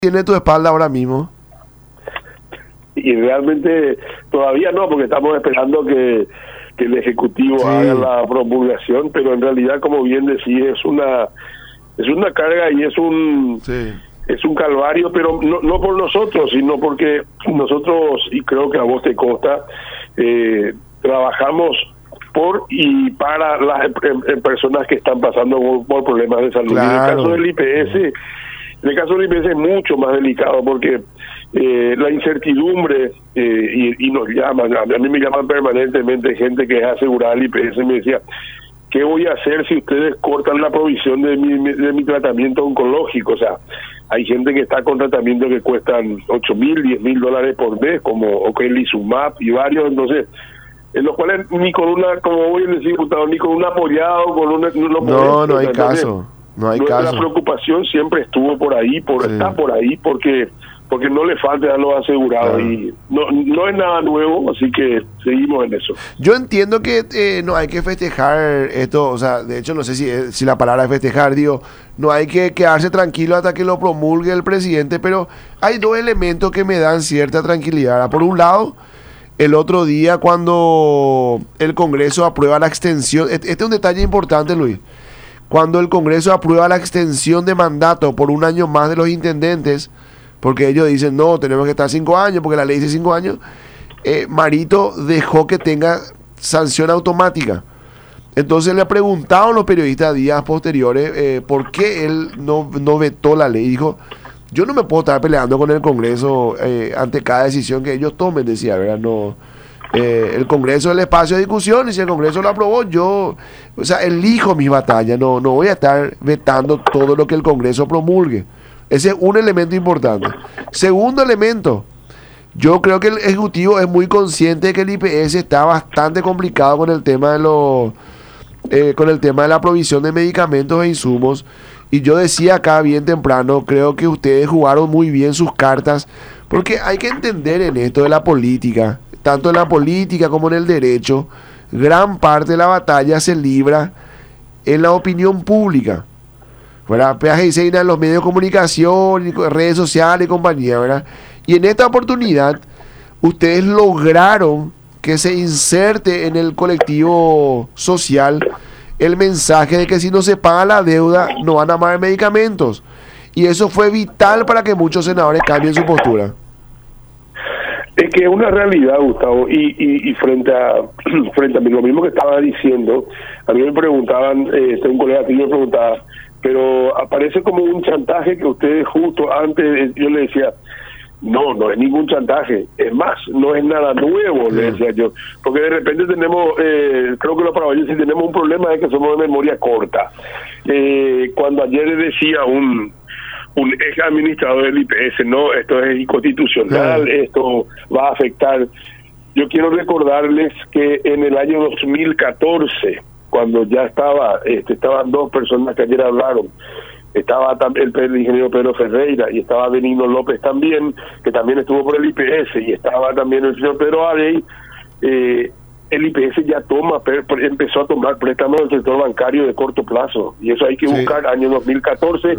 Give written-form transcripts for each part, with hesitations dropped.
tiene tu espalda ahora mismo? Y realmente todavía no, porque estamos esperando que el Ejecutivo haga la promulgación, pero en realidad, como bien decía, es una carga y es un calvario, pero no por nosotros, sino porque nosotros, y creo que a vos te consta, trabajamos por y para las personas que están pasando por problemas de salud. Claro. En el caso del IPS es mucho más delicado porque la incertidumbre, y nos llaman, a mí me llaman permanentemente gente que es asegurada al IPS, me decía, ¿qué voy a hacer si ustedes cortan la provisión de mi tratamiento oncológico? O sea, hay gente que está con tratamientos que cuestan $8,000, $10,000 por mes, como Ocrelizumab y varios, entonces, en los cuales ni con una, como voy a decir, diputado, ni con un apoyado, con una... No hay caso. No hay nuestra caso. preocupación siempre estuvo por ahí, está por ahí, porque no le falta a los asegurados, y no es nada nuevo, así que seguimos en eso. Yo entiendo que no hay que festejar esto, o sea, de hecho no sé si la palabra es festejar, digo, no hay que quedarse tranquilo hasta que lo promulgue el presidente, pero hay dos elementos que me dan cierta tranquilidad. Por un lado, el otro día cuando el Congreso aprueba la extensión, este es un detalle importante, Luis, cuando el Congreso aprueba la extensión de mandato por un año más de los intendentes, porque ellos dicen, no, tenemos que estar 5 años, porque la ley dice 5 años, Marito dejó que tenga sanción automática. Entonces le preguntaron los periodistas días posteriores por qué él no vetó la ley. Dijo, yo no me puedo estar peleando con el Congreso ante cada decisión que ellos tomen, decía, ¿verdad? No, el Congreso es el espacio de discusión, y si el Congreso lo aprobó, yo, o sea, elijo mis batallas, no voy a estar vetando todo lo que el Congreso promulgue. Ese es un elemento importante. Segundo elemento, yo creo que el Ejecutivo es muy consciente de que el IPS está bastante complicado con el tema de la provisión de medicamentos e insumos. Y yo decía acá bien temprano, creo que ustedes jugaron muy bien sus cartas, porque hay que entender en esto de la política, tanto en la política como en el derecho, gran parte de la batalla se libra en la opinión pública, ¿verdad? Peaje y Seina en los medios de comunicación, redes sociales y compañía, ¿verdad? Y en esta oportunidad, ustedes lograron que se inserte en el colectivo social el mensaje de que si no se paga la deuda, no van a más medicamentos. Y eso fue vital para que muchos senadores cambien su postura. Es que es una realidad, Gustavo, y frente a mí, lo mismo que estaba diciendo, a mí me preguntaban, un colega que me preguntaba, pero aparece como un chantaje que ustedes justo antes, yo le decía, no es ningún chantaje, es más, no es nada nuevo, le decía yo, porque de repente tenemos, creo que los paraguayos sí tenemos un problema de que somos de memoria corta. Cuando ayer le decía un ex administrador del IPS, no, esto es inconstitucional, esto va a afectar. Yo quiero recordarles que en el año 2014, cuando ya estaban dos personas que ayer hablaron, estaba el ingeniero Pedro Ferreira y estaba Benigno López también, que también estuvo por el IPS, y estaba también el señor Pedro Arey. El IPS ya empezó a tomar préstamos del sector bancario de corto plazo, y eso hay que buscar, año 2014.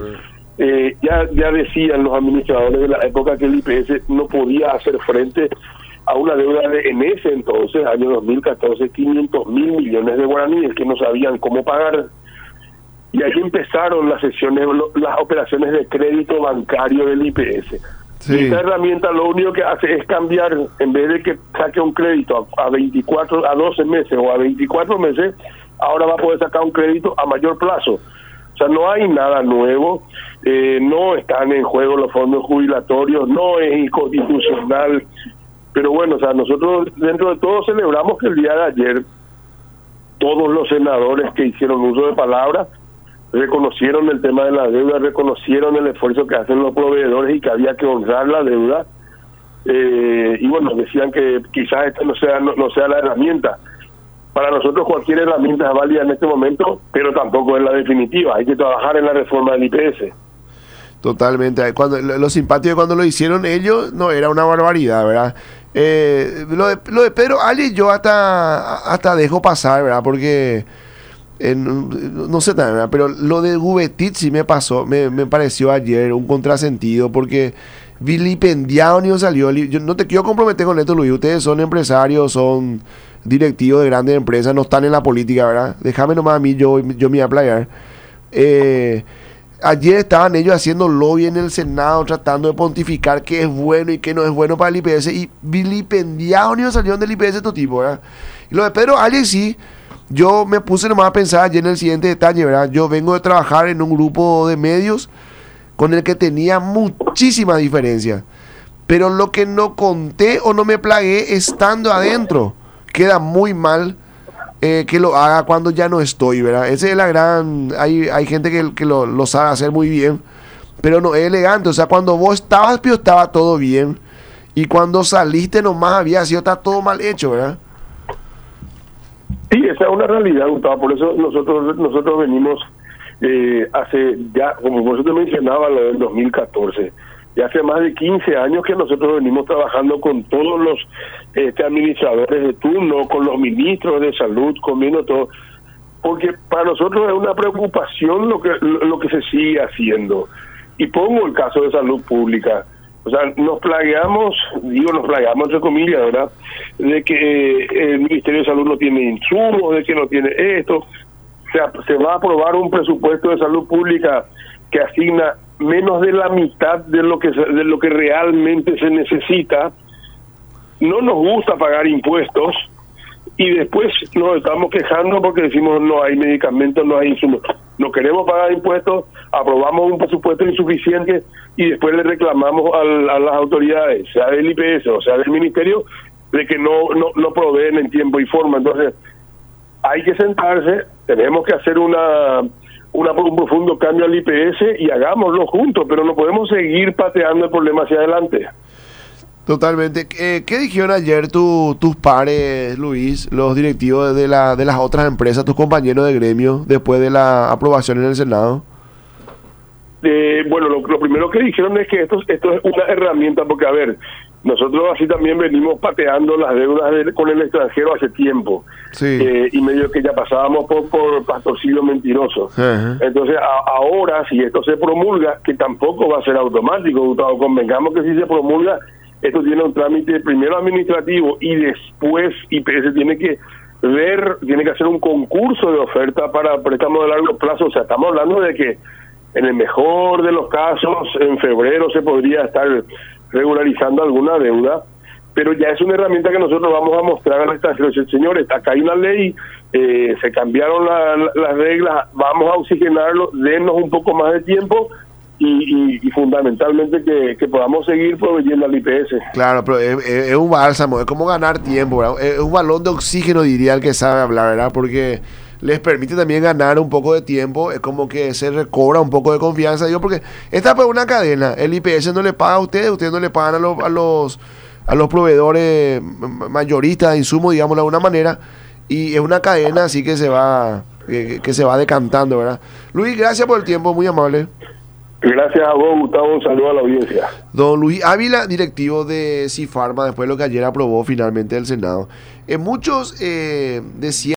Ya decían los administradores de la época que el IPS no podía hacer frente a una deuda en ese entonces, año 2014, 500,000 millones de guaraníes que no sabían cómo pagar. Y ahí empezaron las operaciones de crédito bancario del IPS. Sí. Y esta herramienta lo único que hace es cambiar, en vez de que saque un crédito a 12 meses o a 24 meses, ahora va a poder sacar un crédito a mayor plazo. O sea, no hay nada nuevo, no están en juego los fondos jubilatorios, no es inconstitucional. Pero bueno, o sea, nosotros dentro de todo celebramos que el día de ayer todos los senadores que hicieron uso de palabras reconocieron el tema de la deuda, reconocieron el esfuerzo que hacen los proveedores y que había que honrar la deuda. Y bueno, decían que quizás esta no sea la herramienta. Para nosotros cualquier herramienta es válida en este momento, pero tampoco es la definitiva. Hay que trabajar en la reforma del IPS. Totalmente. Lo simpático cuando lo hicieron ellos no era una barbaridad, ¿verdad? Lo de Pedro Ali yo hasta dejo pasar, ¿verdad? Porque no sé también, ¿verdad? Pero lo de Gubetit sí me pasó, me pareció ayer un contrasentido porque vilipendiado ni salió. Yo no te quiero comprometer con esto, Luis. Ustedes son empresarios, son directivos de grandes empresas, no están en la política, ¿verdad? Déjame nomás a mí, yo me voy a playar. Ayer estaban ellos haciendo lobby en el Senado, tratando de pontificar qué es bueno y qué no es bueno para el IPS, y vilipendiado ni salieron del IPS estos tipos, ¿verdad? Y lo de Pedro Alex sí. Yo me puse nomás a pensar ayer en el siguiente detalle, ¿verdad? Yo vengo de trabajar en un grupo de medios con el que tenía muchísima diferencia. Pero lo que no conté o no me plagué estando adentro, queda muy mal que lo haga cuando ya no estoy, ¿verdad? Esa es la gran... Hay gente que lo sabe hacer muy bien, pero no es elegante. O sea, cuando vos estabas, pero estaba todo bien. Y cuando saliste nomás había sido, está todo mal hecho, ¿verdad? Sí, esa es una realidad, Gustavo. Por eso nosotros venimos hace ya, como vosotros mencionabas, lo del 2014. Ya hace más de 15 años que nosotros venimos trabajando con todos los administradores de turno, con los ministros de salud, comiendo todo. Porque para nosotros es una preocupación lo que se sigue haciendo. Y pongo el caso de salud pública. O sea, nos plagueamos entre comillas, ¿verdad? De que el Ministerio de Salud no tiene insumos, de que no tiene esto. O sea, se va a aprobar un presupuesto de salud pública que asigna menos de la mitad de lo que realmente se necesita. No nos gusta pagar impuestos y después nos estamos quejando porque decimos no hay medicamentos, no hay insumos. No queremos pagar impuestos, aprobamos un presupuesto insuficiente y después le reclamamos a las autoridades, sea del IPS o sea del Ministerio, de que no proveen en tiempo y forma. Entonces, hay que sentarse, tenemos que hacer un profundo cambio al IPS y hagámoslo juntos, pero no podemos seguir pateando el problema hacia adelante. Totalmente. ¿Qué dijeron ayer tus pares, Luis, los directivos de las otras empresas, tus compañeros de gremio, después de la aprobación en el Senado? Bueno, lo primero que dijeron es que esto es una herramienta, porque, a ver, nosotros así también venimos pateando las deudas con el extranjero hace tiempo. Sí. Y medio que ya pasábamos por pastorcillo mentiroso. Uh-huh. Entonces, ahora, si esto se promulga, que tampoco va a ser automático, Gustavo, convengamos que si se promulga, esto tiene un trámite primero administrativo y después IPS tiene que hacer un concurso de oferta para préstamos de largo plazo. O sea, estamos hablando de que en el mejor de los casos, en febrero se podría estar regularizando alguna deuda, pero ya es una herramienta que nosotros vamos a mostrar al extranjero. Señores, acá hay una ley, se cambiaron las reglas, vamos a oxigenarlo, denos un poco más de tiempo y fundamentalmente que podamos seguir proveyendo al IPS. Claro, pero es un bálsamo, es como ganar tiempo, ¿verdad? Es un balón de oxígeno, diría el que sabe hablar, ¿verdad? Porque les permite también ganar un poco de tiempo, es como que se recobra un poco de confianza, digo, porque esta es una cadena, el IPS no le paga a ustedes no le pagan a los proveedores mayoristas de insumos, digamos de alguna manera, y es una cadena así que se va decantando, ¿verdad? Luis, gracias por el tiempo, muy amable. Gracias a vos, Gustavo, un saludo a la audiencia. Don Luis Ávila, directivo de Cifarma, después de lo que ayer aprobó finalmente el Senado. Muchos decían